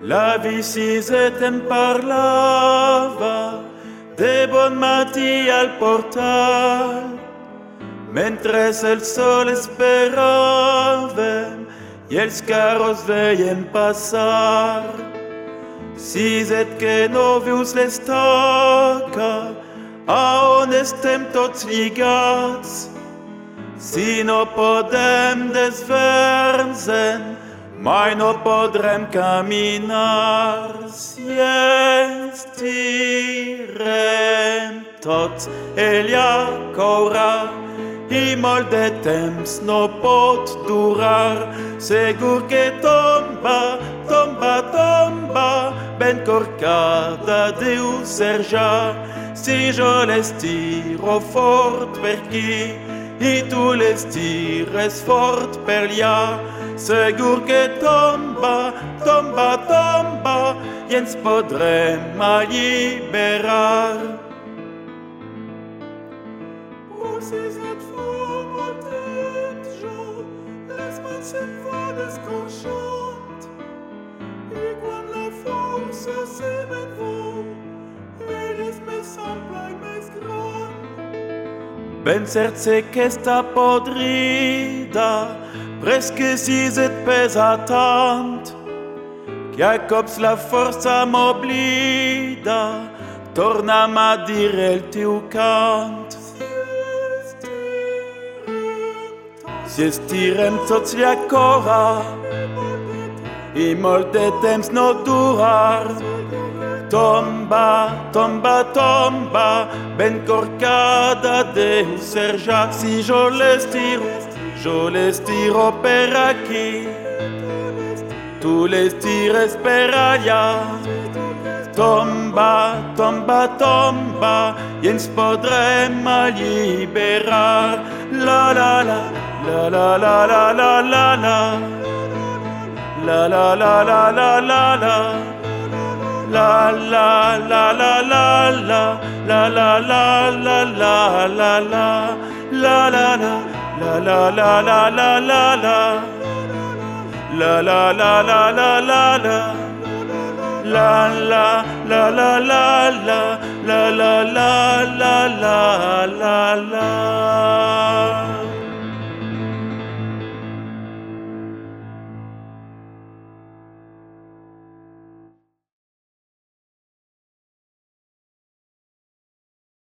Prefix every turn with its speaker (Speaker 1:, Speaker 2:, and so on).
Speaker 1: La vie si tem parlava de bon matí al portal, mentre el sol esperàvem i els carros veiem passar. Si que no vius l'estaca, a on estem tots lligats, si no podem desfer-nos-en, mai no podrem caminar. Si estirem tots, ella caurà i molt de temps no pot durar. Segur que tomba, tomba, tomba, ben corcada deu ser ja. Si jo l'estiro fort per aquí i tu l'estires fort per allà, segur que tomba, tomba, tomba i ens podrem alliberar.
Speaker 2: Precis et fa molt temps jo, les mans se'n fan escorxant, i quan la força se me'n va, ell és més ample i més gran.
Speaker 1: Ben cert sé que està podrida, presque si et pesa tant, que a cops la força m'oblida, torna'm a dir el teu cant. Si estirem tots la cora i molt de temps no durar, tomba, tomba, tomba, ben corcada deu ser ja. Si jo l'estiro per aquí, tu l'estires per allà. Tomba, tomba, tomba, i ens podrem alliberar. La la la, la la la la la la la, la la la la la la la, la la la la la la, la la la la la la la, la la la la la la la la la, la la la la la la la. La la la la la la la la la la la la.